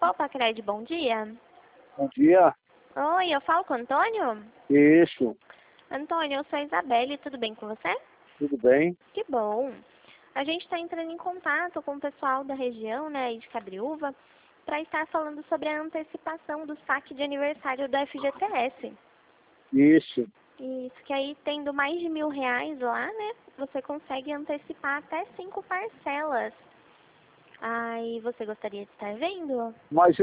Copa Cred, bom dia. Bom dia. Oi, eu falo com o Antônio? Isso. Antônio, eu sou a Isabelle, tudo bem com você? Tudo bem? Que bom. A gente está entrando em contato com o pessoal da região, né, aí de Cabriúva, para estar falando sobre a antecipação do saque de aniversário do FGTS. Isso. Isso, que aí tendo mais de R$ 1.000 lá, né, você consegue antecipar até 5 parcelas. Aí você gostaria de estar vendo? Mas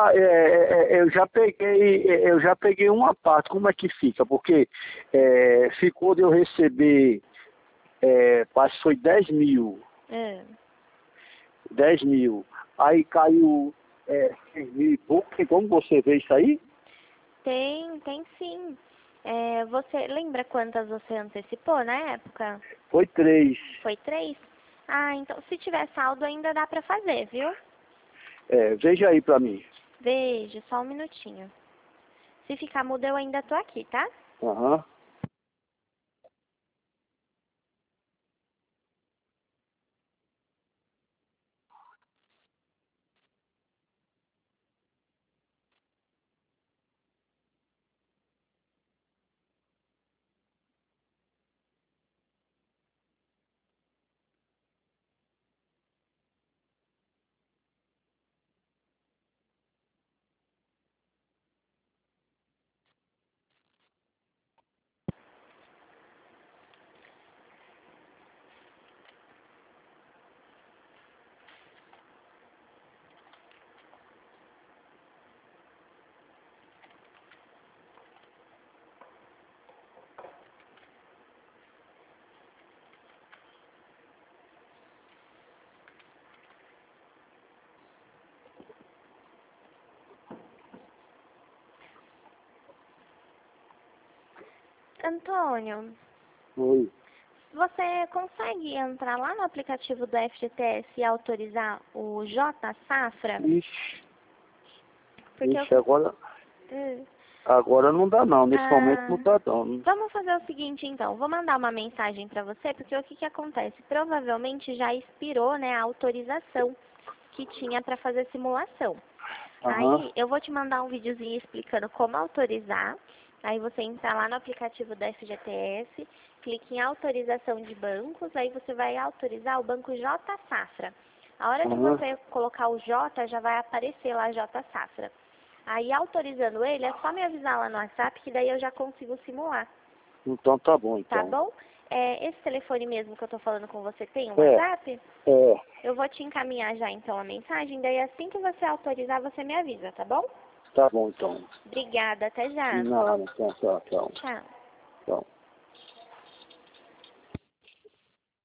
eu já peguei uma parte. Como é que fica? Porque ficou de eu receber, parece que foi 10 mil. É. 10 mil. Aí caiu 6 mil e pouco. Tem como você ver isso aí? Tem sim. Você lembra quantas você antecipou na época? Foi 3. Foi 3? Ah, então se tiver saldo ainda dá pra fazer, viu? Veja aí pra mim. Veja, só um minutinho. Se ficar mudo eu ainda tô aqui, tá? Aham. Antônio, Oi. você consegue entrar lá no aplicativo do FGTS e autorizar o J Safra? Ixi, Porque eu... agora... Hum. Agora não dá não, nesse momento Ah, não tá dando. vamos fazer o seguinte então, vou mandar uma mensagem para você, porque o que acontece? Provavelmente já expirou, né, a autorização que tinha para fazer simulação. Aham. Aí eu vou te mandar um videozinho explicando como autorizar. Aí você entra lá no aplicativo da FGTS, clica em autorização de bancos, aí você vai autorizar o banco J Safra. A hora que Aham. você colocar o J, já vai aparecer lá J Safra. Aí autorizando ele, é só me avisar lá no WhatsApp que daí eu já consigo simular, Então tá bom, tá então. bom? Esse telefone mesmo que eu tô falando com você tem um É, WhatsApp? é. Eu vou te encaminhar já então a mensagem, daí assim que você autorizar você me avisa, tá bom? Tá bom, então. Obrigada, até já. Nada, então, tchau, tchau. Tchau. Tchau.